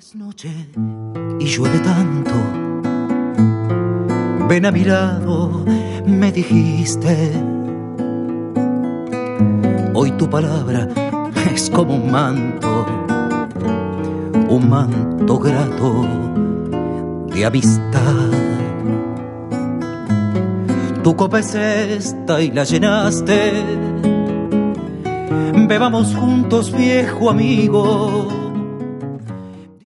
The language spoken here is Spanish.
Es noche y llueve tanto. Ven a mi lado, me dijiste. Hoy tu palabra es como un manto grato de amistad. Tu copa es esta y la llenaste. Bebamos juntos, viejo amigo.